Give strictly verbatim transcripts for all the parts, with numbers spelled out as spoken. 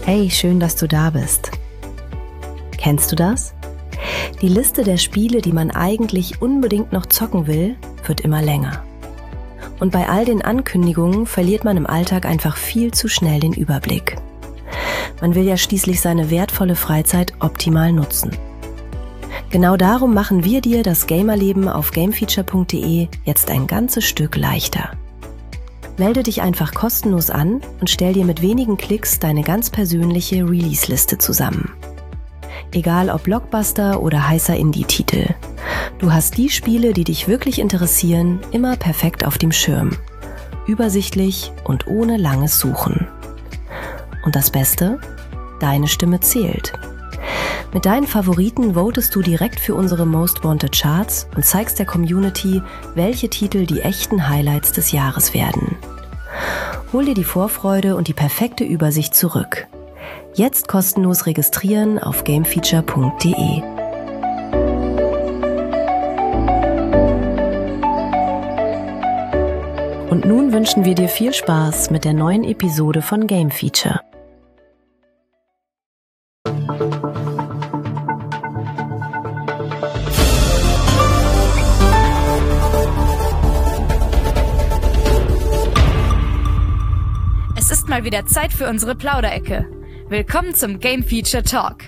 Hey, schön, dass du da bist. Kennst du das? Die Liste der Spiele, die man eigentlich unbedingt noch zocken will, wird immer länger. Und bei all den Ankündigungen verliert man im Alltag einfach viel zu schnell den Überblick. Man will ja schließlich seine wertvolle Freizeit optimal nutzen. Genau darum machen wir dir das Gamerleben auf gamefeature punkt de jetzt ein ganzes Stück leichter. Melde dich einfach kostenlos an und stell dir mit wenigen Klicks deine ganz persönliche Release-Liste zusammen. Egal ob Blockbuster oder heißer Indie-Titel. Du hast die Spiele, die dich wirklich interessieren, immer perfekt auf dem Schirm. Übersichtlich und ohne langes Suchen. Und das Beste? Deine Stimme zählt. Mit deinen Favoriten votest du direkt für unsere Most Wanted Charts und zeigst der Community, welche Titel die echten Highlights des Jahres werden. Hol dir die Vorfreude und die perfekte Übersicht zurück. Jetzt kostenlos registrieren auf gamefeature punkt de. Und nun wünschen wir dir viel Spaß mit der neuen Episode von Game Feature. Es ist mal wieder Zeit für unsere Plauderecke. Willkommen zum Game Feature Talk.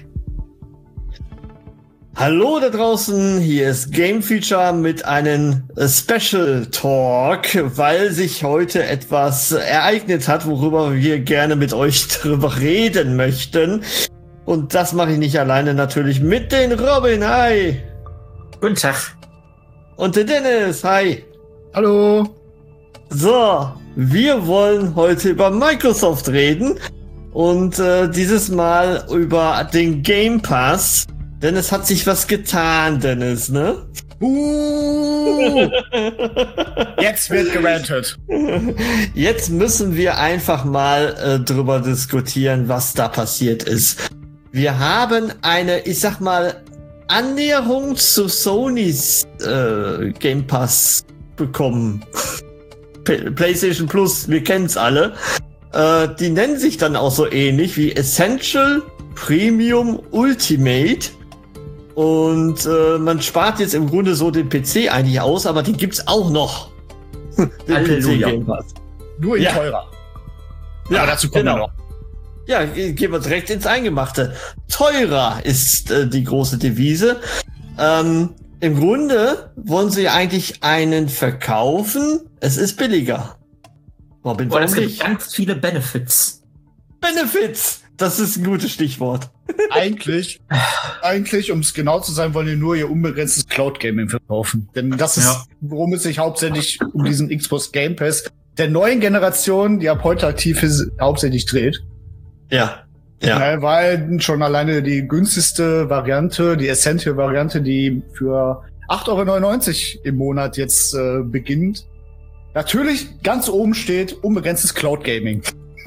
Hallo da draußen, hier ist Game Feature mit einem Special Talk, weil sich heute etwas ereignet hat, worüber wir gerne mit euch drüber reden möchten. Und das mache ich nicht alleine, natürlich mit den Robin. Hi. Guten Tag. Und den Dennis. Hi. Hallo. So, wir wollen heute über Microsoft reden und äh, dieses Mal über den Game Pass, denn es hat sich was getan, Dennis, ne? Uh, jetzt wird gerantet. Jetzt müssen wir einfach mal äh, drüber diskutieren, was da passiert ist. Wir haben eine, ich sag mal, Annäherung zu Sonys äh, Game Pass bekommen. PlayStation Plus, wir kennen's alle. Äh, die nennen sich dann auch so ähnlich wie Essential, Premium, Ultimate. Und äh, man spart jetzt im Grunde so den P C eigentlich aus, aber den gibt's auch noch. Den P C Game Pass. Nur in ja. teurer. Ja, aber dazu kommen genau. wir noch. Ja, gehen wir direkt ins Eingemachte. Teurer ist äh, die große Devise. Ähm, Im Grunde wollen sie eigentlich einen verkaufen. Es ist billiger. Robin, Und es gibt nicht? ganz viele Benefits. Benefits! Das ist ein gutes Stichwort. Eigentlich, eigentlich, um es genau zu sein, wollen die nur ihr unbegrenztes Cloud-Gaming verkaufen. Denn das ist, Ja. worum es sich hauptsächlich um diesen Xbox Game Pass der neuen Generation, die ab heute aktiv ist, hauptsächlich dreht. Ja. Ja. Ja, weil schon alleine die günstigste Variante, die Essential-Variante, die für acht Euro neunundneunzig im Monat jetzt äh, beginnt, natürlich ganz oben steht unbegrenztes Cloud-Gaming.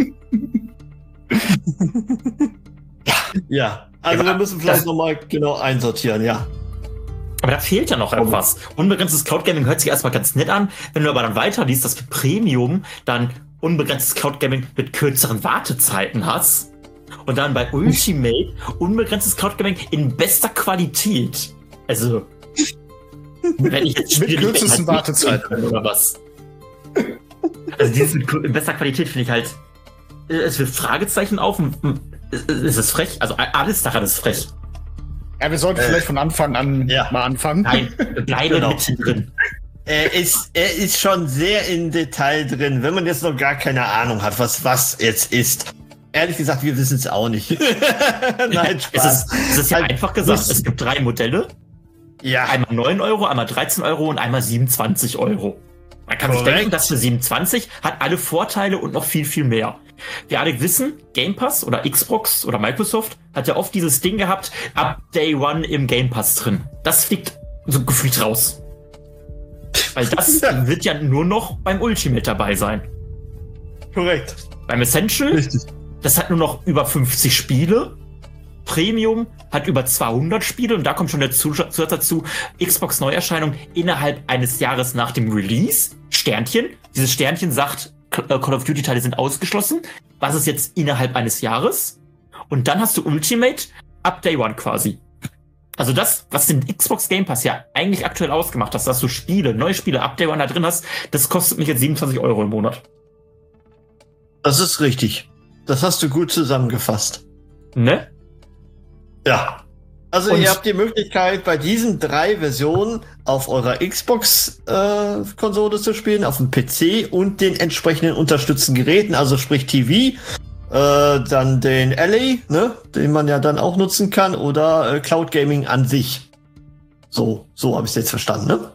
Ja. Also Ja, wir müssen vielleicht das- nochmal genau einsortieren, ja. Aber da fehlt ja noch etwas. Unbegrenztes Cloud Gaming hört sich erstmal ganz nett an. Wenn du aber dann weiter liest, dass du Premium dann unbegrenztes Cloud Gaming mit kürzeren Wartezeiten hast. Und dann bei Ultimate unbegrenztes Cloud Gaming in bester Qualität. Also, wenn ich jetzt Mit Spiele nicht kürzesten mehr Wartezeiten. kann oder was. Also dieses mit in bester Qualität finde ich halt, es wird Fragezeichen auf. Es ist frech. Also alles daran ist frech. Ja, wir sollten Äh, vielleicht von Anfang an ja. mal anfangen. Nein, bleibe Genau. mittendrin. Er ist, er ist schon sehr im Detail drin, wenn man jetzt noch gar keine Ahnung hat, was was jetzt ist. Ehrlich gesagt, wir wissen es auch nicht. Nein, Es Spaß. ist, es ist ja Halt, einfach gesagt, das- es gibt drei Modelle. Ja, Einmal neun Euro, einmal dreizehn Euro und einmal siebenundzwanzig Euro. Man kann sich Korrekt. denken, dass für siebenundzwanzig hat alle Vorteile und noch viel, viel mehr. Wir alle wissen, Game Pass oder Xbox oder Microsoft hat ja oft dieses Ding gehabt, ab Day One im Game Pass drin. Das fliegt so gefühlt raus. Weil das Ja. wird ja nur noch beim Ultimate dabei sein. korrekt. Beim Essential, Richtig. das hat nur noch über fünfzig Spiele. Premium hat über zweihundert Spiele und da kommt schon der Zusatz dazu, Xbox Neuerscheinung innerhalb eines Jahres nach dem Release. Sternchen. Dieses Sternchen sagt, Call of Duty Teile sind ausgeschlossen. Was ist jetzt innerhalb eines Jahres? Und dann hast du Ultimate ab Day One quasi. Also das, was den Xbox Game Pass ja eigentlich aktuell ausgemacht hat, dass du Spiele, neue Spiele ab Day One da drin hast, das kostet mich jetzt siebenundzwanzig Euro im Monat. Das ist richtig. Das hast du gut zusammengefasst. Ne? Ja. Also Und ihr habt die Möglichkeit, bei diesen drei Versionen auf eurer Xbox-Konsole äh, zu spielen, auf dem P C und den entsprechenden unterstützten Geräten, also sprich T V, äh, dann den L A, ne, den man ja dann auch nutzen kann, oder äh, Cloud Gaming an sich. So, so habe ich es jetzt verstanden, ne?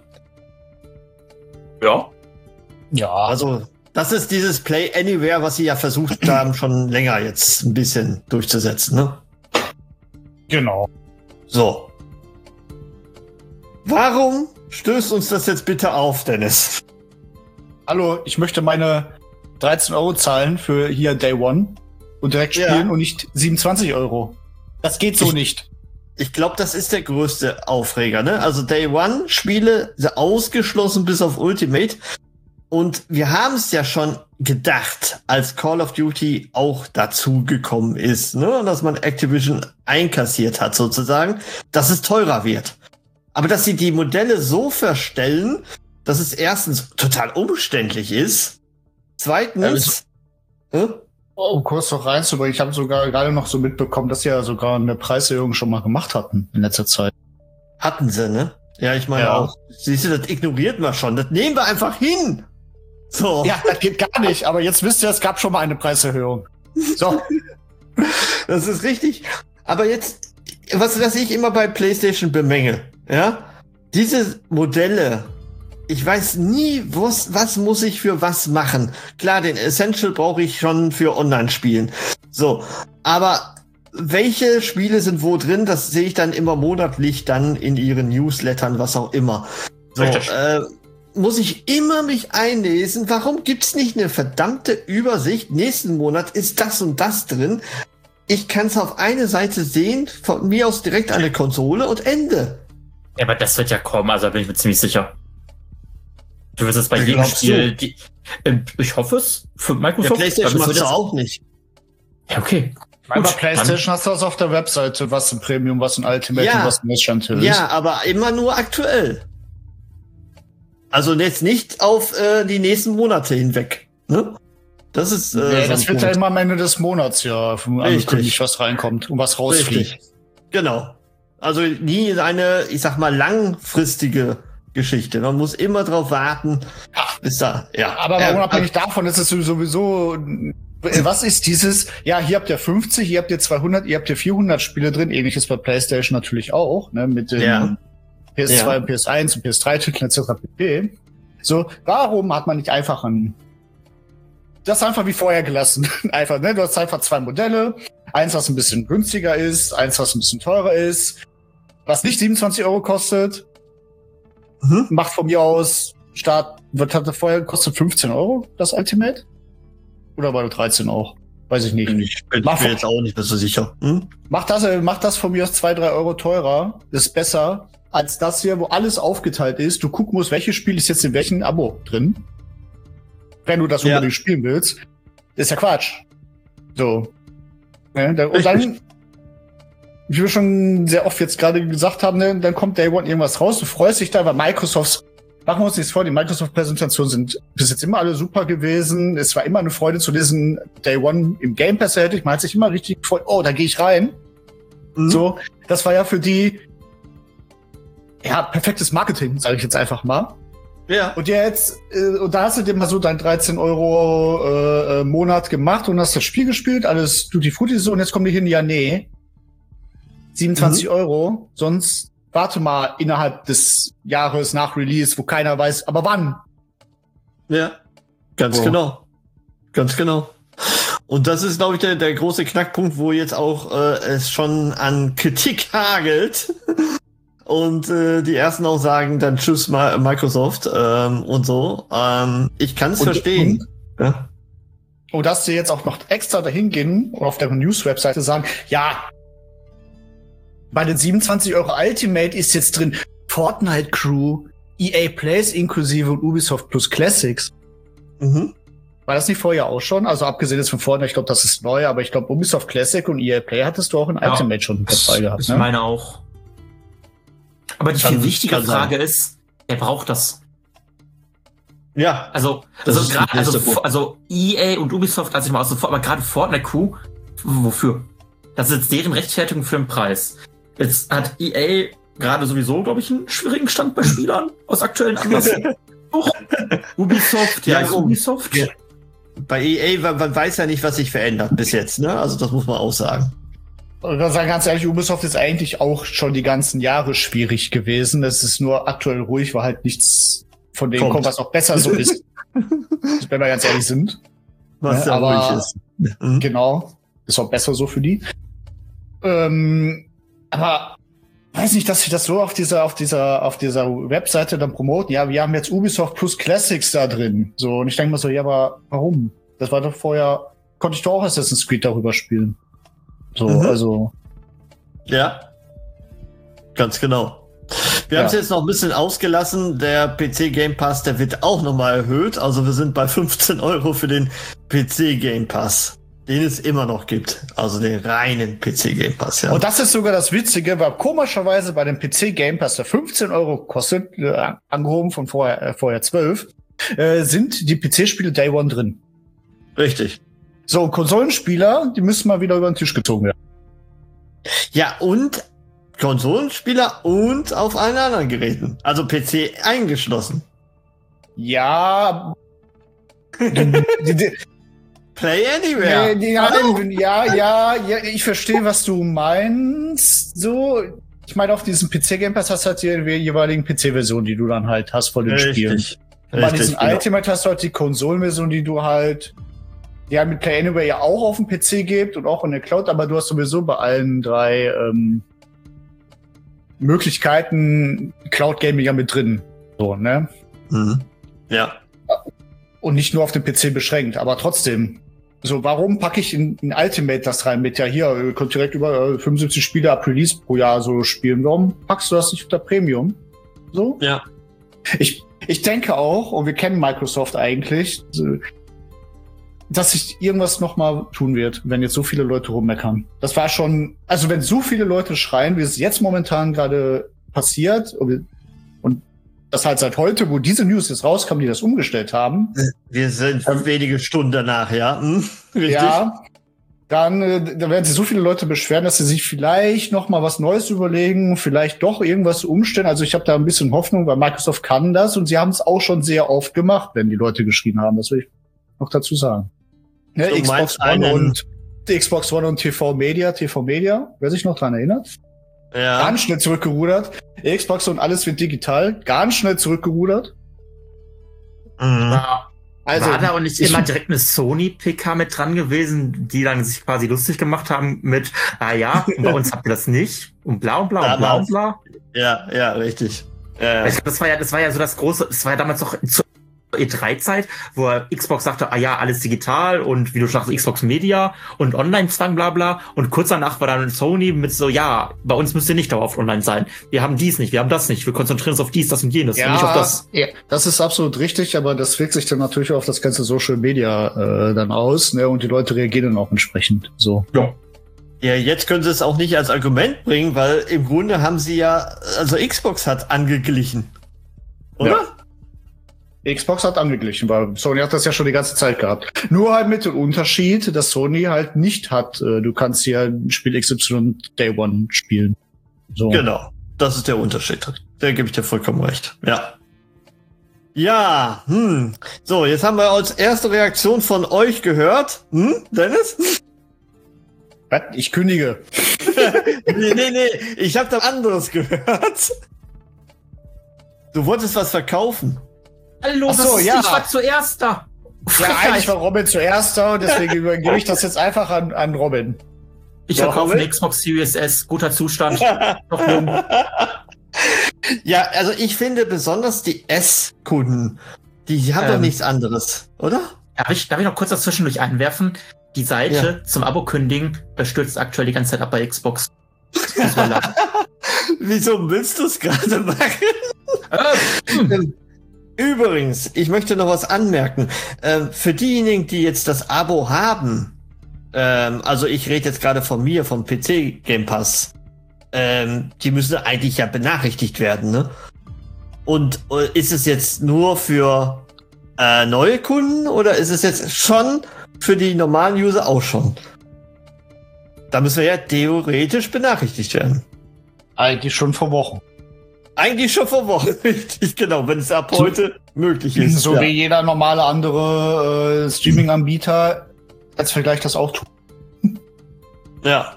Ja. Ja, Also das ist dieses Play Anywhere, was sie ja versucht haben, schon länger jetzt ein bisschen durchzusetzen, ne? genau. So. Warum stößt uns das jetzt bitte auf, Dennis? Hallo, ich möchte meine dreizehn Euro zahlen für hier Day One und direkt spielen Ja. und nicht siebenundzwanzig Euro. Das geht so Ich- nicht. Ich glaube, das ist der größte Aufreger, ne? Also Day One Spiele sind ausgeschlossen bis auf Ultimate. Und wir haben es ja schon gedacht, als Call of Duty auch dazu gekommen ist, ne? Dass man Activision einkassiert hat sozusagen, dass es teurer wird. Aber dass sie die Modelle so verstellen, dass es erstens total umständlich ist, zweitens, äh, Oh, kurz noch reinzubringen. Ich habe sogar gerade noch so mitbekommen, dass sie ja sogar eine Preiserhöhung schon mal gemacht hatten in letzter Zeit. hatten sie, ne? Ja, ich meine Ja. auch. Siehst du, das ignoriert man schon. Das nehmen wir einfach hin. So. Ja, das geht gar nicht. Aber jetzt wisst ihr, es gab schon mal eine Preiserhöhung. So. Das ist richtig. Aber jetzt, was, was ich immer bei PlayStation bemängel, ja, diese Modelle, ich weiß nie, was, was muss ich für was machen. Klar, den Essential brauche ich schon für Online-Spielen. So, aber welche Spiele sind wo drin, das sehe ich dann immer monatlich dann in ihren Newslettern, was auch immer. So, Richtig. äh, muss ich immer mich einlesen, warum gibt's nicht eine verdammte Übersicht? Nächsten Monat ist das und das drin. Ich kann es auf eine Seite sehen, von mir aus direkt an der Konsole und Ende. Ja, aber das wird ja kommen, also da bin ich mir ziemlich sicher. Du wirst es bei Ja, jedem glaubst Spiel, die, äh, ich hoffe es, für Der Microsoft. PlayStation aber es macht wird es jetzt- auch nicht. Ja, okay. Bei Gut, PlayStation hast du das auf der Webseite, was ein Premium, was ein Ultimate Ja. und was ein Essential ist. Ja, aber immer nur aktuell. Also jetzt nicht auf äh, die nächsten Monate hinweg. Ne? Das ist. Äh, Nee, so das ein wird ja Punkt. immer am Ende des Monats ja angekündigt, Richtig. was reinkommt und was rausfliegt. Richtig. Genau. Also nie eine, ich sag mal, langfristige Geschichte. Man muss immer drauf warten, bis da. Ja. Aber ja, unabhängig davon ist es sowieso, äh, was ist dieses, ja, hier habt ihr fünfzig, hier habt ihr zweihundert, ihr habt hier vierhundert Spiele drin, ähnliches bei PlayStation natürlich auch, ne, mit den Ja. P S zwei, Ja. P S eins und P S drei Titeln et cetera pp. So, warum hat man nicht einfach ein, das einfach wie vorher gelassen? Einfach, ne, du hast einfach zwei Modelle, eins, was ein bisschen günstiger ist, eins, was ein bisschen teurer ist, was nicht siebenundzwanzig Euro kostet, Mhm. macht von mir aus Start, was hat er vorher gekostet? fünfzehn Euro, das Ultimate? Oder war das dreizehn auch? Weiß ich nicht. Ich bin, ich Mach- bin jetzt auch nicht mehr so sicher. Hm? Macht das, äh, macht das von mir aus zwei, drei Euro teurer. Ist besser als das hier, wo alles aufgeteilt ist. Du gucken musst, welches Spiel ist jetzt in welchem Abo drin. Wenn du das Ja. unbedingt spielen willst. Ist ja Quatsch. So. Ne, da, und Richtig. dann, wie wir schon sehr oft jetzt gerade gesagt haben, ne, dann kommt Day One irgendwas raus. Du freust dich da, weil Microsofts, machen wir uns nichts vor, die Microsoft-Präsentationen sind bis jetzt immer alle super gewesen. Es war immer eine Freude zu lesen. Day One im Game Pass hätte ich, man hat sich immer richtig gefreut, oh, da gehe ich rein. Mhm. So, das war ja für die ja perfektes Marketing, sage ich jetzt einfach mal. Ja. Und jetzt, äh, und da hast du dir mal so dein dreizehn Euro äh, äh, Monat gemacht und hast das Spiel gespielt, alles Tutti Frutti so, und jetzt kommen die hin, ja nee, siebenundzwanzig Mhm. Euro, sonst warte mal innerhalb des Jahres nach Release, wo keiner weiß, aber wann? Ja. Ganz So. genau. Ganz genau. Und das ist, glaube ich, der, der große Knackpunkt, wo jetzt auch äh, es schon an Kritik hagelt. Und äh, die ersten auch sagen dann tschüss Ma- Microsoft ähm, und so. Ähm, ich kann es Und- verstehen. Ja. Und dass sie jetzt auch noch extra dahin gehen und auf der News-Webseite sagen, ja, bei den siebenundzwanzig Euro Ultimate ist jetzt drin Fortnite Crew, E A Plays inklusive und Ubisoft Plus Classics. Mhm. War das nicht vorher auch schon? Also abgesehen jetzt von vorne, ich glaube, das ist neu, aber ich glaube, Ubisoft Classic und E A Play hattest du auch in Ja, Ultimate schon dabei gehabt, Ich ne? meine auch. Aber die Kann- viel wichtige kann sein. Frage ist, wer braucht das? Ja, Also, Das also ist gerade, die also, nächste Punkt. also E A und Ubisoft lasse ich mal außen vor, aber gerade Fortnite Crew, wofür? Das ist jetzt deren Rechtfertigung für den Preis. Jetzt hat E A gerade sowieso, glaube ich, einen schwierigen Stand bei Spielern aus aktuellen Anlässen. Auch Ubisoft, ja, Ja, ist um- Ubisoft. Ja. bei E A, man, man weiß ja nicht, was sich verändert bis jetzt, ne? Also das muss man auch sagen. Und dann sagen ganz ehrlich, Ubisoft ist eigentlich auch schon die ganzen Jahre schwierig gewesen. Es ist nur aktuell ruhig, weil halt nichts von denen Kommt. kommt, was auch besser so ist. Wenn wir ganz ehrlich sind. Was Ja, ja aber- ruhig ist. Mhm. Genau. Ist auch besser so für die. Ähm, aber weiß nicht, dass sie das so auf dieser, auf dieser, auf dieser Webseite dann promoten. Ja, wir haben jetzt Ubisoft plus Classics da drin. So, und ich denke mal so, ja, aber warum? Das war doch vorher, konnte ich doch auch Assassin's Creed darüber spielen. So, Mhm. also. Ja, ganz genau. Wir Ja. haben es jetzt noch ein bisschen ausgelassen. Der P C Game Pass, der wird auch nochmal erhöht. Also wir sind bei fünfzehn Euro für den P C Game Pass, den es immer noch gibt. Also den reinen P C Game Pass, ja. Und das ist sogar das Witzige, weil komischerweise bei dem P C Game Pass, der fünfzehn Euro kostet, äh, angehoben von vorher, äh, vorher zwölf, äh, sind die P C-Spiele Day One drin. Richtig. So, Konsolenspieler, die müssen mal wieder über den Tisch gezogen werden. Ja, und Konsolenspieler und auf allen anderen Geräten. Also P C eingeschlossen. Ja. die, die, die, Play Anywhere. die, die, Hallo? ja, ja, ja, ich verstehe, was du meinst. So, ich meine, auf diesem P C Game Pass hast du halt die jeweiligen P C-Versionen, die du dann halt hast von den Spielen. Richtig. Bei Richtig, diesem genau. Ultimate hast du halt die Konsolenversion, die du halt, die halt mit Play Anywhere ja auch auf dem P C gibt und auch in der Cloud, aber du hast sowieso bei allen drei ähm, Möglichkeiten Cloud Gaming ja mit drin. So, ne? Mhm. Ja. Und nicht nur auf den P C beschränkt, aber trotzdem. So, warum packe ich in, in Ultimate das rein mit, ja hier, ihr könnt direkt über äh, fünfundsiebzig Spiele ab Release pro Jahr so spielen. Warum packst du das nicht unter Premium? So? Ja. Ich, ich denke auch, und wir kennen Microsoft eigentlich, dass sich irgendwas noch mal tun wird, wenn jetzt so viele Leute rummeckern. Das war schon, also wenn so viele Leute schreien, wie es jetzt momentan gerade passiert, und, und das halt seit heute, wo diese News jetzt rauskam, die das umgestellt haben, Wir sind wenige Stunden danach, ja. Hm? Richtig. ja, dann, äh, da werden sich so viele Leute beschweren, dass sie sich vielleicht noch mal was Neues überlegen, vielleicht doch irgendwas umstellen. Also ich habe da ein bisschen Hoffnung, weil Microsoft kann das und sie haben es auch schon sehr oft gemacht, wenn die Leute geschrien haben. Das will ich noch dazu sagen. Ne, Du Xbox meinst One einen- und Xbox One und T V Media, T V Media, wer sich noch dran erinnert, Ja. ganz schnell zurückgerudert. Xbox und alles wird digital, ganz schnell zurückgerudert. Mhm. Also War da auch nicht ich- immer direkt eine Sony-P K mit dran gewesen, die dann sich quasi lustig gemacht haben mit, ah ja, und bei uns habt ihr das nicht und bla und bla und bla und bla. Ja, ja, richtig. Ja, Ich glaub, das war ja, das war ja so das große, das war ja damals noch zur E drei Zeit, wo Xbox sagte, ah ja, alles digital und wie du schon sagst, Xbox Media und Online-Zwang, bla bla. Und kurz danach war dann Sony mit so, ja, bei uns müsst ihr nicht dauerhaft online sein. Wir haben dies nicht, wir haben das nicht. Wir konzentrieren uns auf dies, das und jenes und nicht auf das. Ja, das ist absolut richtig, aber das wirkt sich dann natürlich auf das ganze Social Media äh, dann aus, ne? Und die Leute reagieren dann auch entsprechend. So. Ja. Ja, jetzt können sie es auch nicht als Argument bringen, weil im Grunde haben sie ja, also Xbox hat angeglichen. Oder? Ja. Xbox hat angeglichen, weil Sony hat das ja schon die ganze Zeit gehabt. Nur halt mit dem Unterschied, dass Sony halt nicht hat, äh, du kannst hier ein Spiel X Y Day One spielen. So. Genau. Das ist der Unterschied. Da gebe ich dir vollkommen recht. Ja. Ja, hm. So, jetzt haben wir als erste Reaktion von euch gehört. Hm, Dennis? Was? Ich kündige. nee, nee, nee. Ich habe da anderes gehört. Du wolltest was verkaufen. Hallo, Ach so, das ist, ja. ich war zuerst da. Ja, Frechheit. eigentlich war Robin zuerst da und deswegen übergebe ich das jetzt einfach an, an Robin. Ich Ja, verkaufe Robin? eine Xbox Series S, guter Zustand. Noch jung. Ja, also ich finde besonders die S-Kunden, die haben doch Ähm. nichts anderes, oder? Darf ich, darf ich noch kurz das zwischendurch einwerfen? Die Seite zum Abo kündigen äh, stürzt aktuell die ganze Zeit ab bei Xbox. Das muss man lachen. Wieso willst du es gerade machen? äh, hm. Übrigens, ich möchte noch was anmerken. Ähm, für diejenigen, die jetzt das Abo haben, ähm, also ich rede jetzt gerade von mir, vom P C Game Pass, ähm, die müssen eigentlich ja benachrichtigt werden, ne? Und äh, ist es jetzt nur für äh, neue Kunden oder ist es jetzt schon für die normalen User auch schon? Da müssen wir ja theoretisch benachrichtigt werden. Eigentlich schon vor Wochen. Eigentlich schon vor Wochen, richtig, genau, wenn es ab heute so, möglich ist. So ja. wie jeder normale andere äh, Streaming-Anbieter als Vergleich das auch tut. Ja.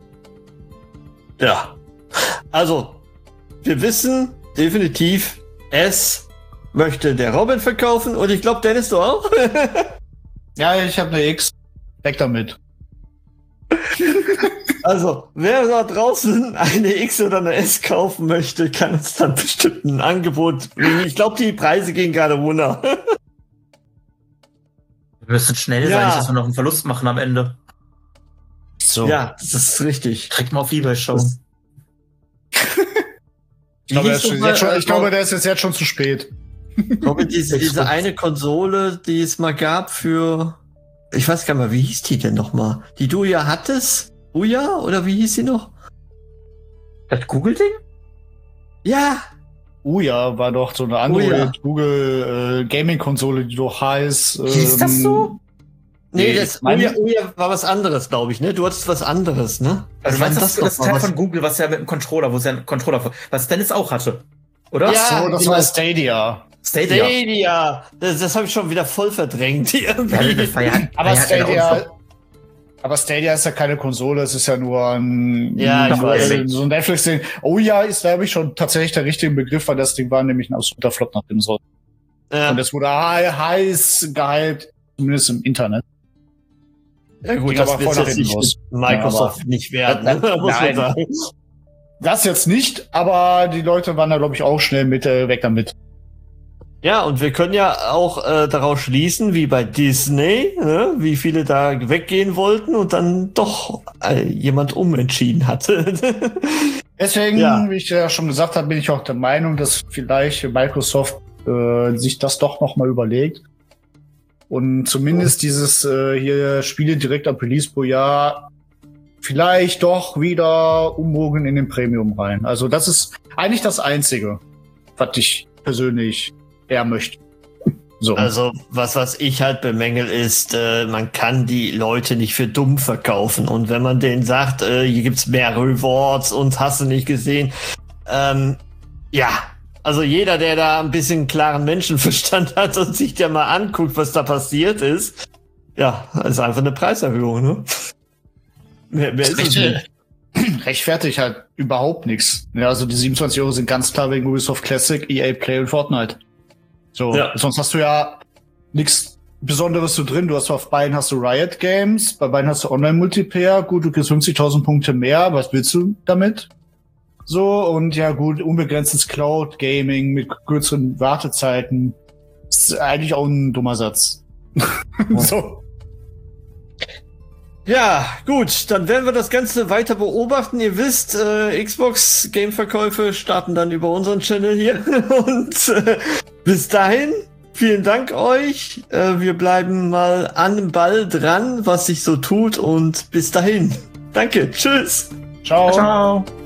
Ja. Also, wir wissen definitiv, es möchte der Robin verkaufen und ich glaube, Dennis, du auch? Ja, ich habe eine X. Weg damit. Also, wer da draußen eine X oder eine S kaufen möchte, kann uns dann bestimmt ein Angebot bringen. Ich glaube, die Preise gehen gerade runter. Wir müssen schnell Ja. sein, nicht, dass wir noch einen Verlust machen am Ende. So. Ja, das ist richtig. Direkt mal auf eBay schauen. Ich glaube, der ist jetzt schon, ich glaube, der ist jetzt, jetzt schon zu spät. Robin, diese, diese eine Konsole, die es mal gab für, ich weiß gar nicht mehr, wie hieß die denn nochmal? Die du ja hattest? Uja? Oder wie hieß sie noch? Das Google-Ding? Ja, Uja war doch so eine andere Ouya. Google äh, Gaming-Konsole, die doch heißt. Ähm, Hieß das so? nee, Nee, das meine- Uja, Uja war was anderes, glaube ich, ne? Du hattest was anderes, ne? Also, Was du meinst war das, denn das noch Teil mal? von Google, was ja mit dem Controller, wo es ja einen Controller, was Dennis auch hatte. Oder? Ja, So, das genau. war Stadia. Stadia. Stadia. Das, das habe ich schon wieder voll verdrängt irgendwie. Ja, das war ja, Aber war ja genau Stadia, so. aber Stadia ist ja keine Konsole, es ist ja nur ein, Ja, ich ein- weiß. so ein Netflix-Ding. Oh ja, ist, glaube ich, schon tatsächlich der richtige Begriff, weil das Ding war nämlich ein absoluter Flop nach dem Soll. Ja, Und es wurde he- heiß gehypt, zumindest im Internet. ja gut, ging das aber wird voll nach jetzt hinten nicht los. mit Microsoft Ja, nicht werden, ne? Nein. muss man sagen. Das jetzt nicht, aber die Leute waren da, glaube ich, auch schnell mit, äh, weg damit. Ja, und wir können ja auch äh, daraus schließen, wie bei Disney, ne? Wie viele da weggehen wollten und dann doch äh, jemand umentschieden hatte. Deswegen, Ja. wie ich ja schon gesagt habe, bin ich auch der Meinung, dass vielleicht Microsoft äh, sich das doch noch mal überlegt und zumindest dieses äh, hier Spiele direkt ab Release pro Jahr vielleicht doch wieder umbogen in den Premium rein. Also das ist eigentlich das Einzige, was ich persönlich eher möchte. So. Also, was, was ich halt bemängel, ist, äh, man kann die Leute nicht für dumm verkaufen. Und wenn man denen sagt, äh, hier gibt's mehr Rewards und hast du nicht gesehen, ähm, ja, also jeder, der da ein bisschen klaren Menschenverstand hat und sich da mal anguckt, was da passiert ist, ja, ist einfach eine Preiserhöhung, ne? Mehr, mehr ist es nicht. rechtfertigt halt überhaupt nichts. Ja, also die siebenundzwanzig Euro sind ganz klar wegen Ubisoft Classic, E A Play und Fortnite. So, Ja. sonst hast du ja nichts Besonderes so drin. Du hast auf beiden hast du Riot Games, bei beiden hast du Online-Multiplayer. Gut, du kriegst fünfzigtausend Punkte mehr. Was willst du damit? So, und ja gut, unbegrenztes Cloud Gaming mit kürzeren Wartezeiten. Ist eigentlich auch ein dummer Satz. So. Ja, gut, dann werden wir das Ganze weiter beobachten. Ihr wisst, äh, Xbox-Game-Verkäufe starten dann über unseren Channel hier. Und äh, bis dahin, vielen Dank euch. Äh, wir bleiben mal an dem Ball dran, was sich so tut. Und bis dahin. Danke, tschüss. Ciao. Ciao.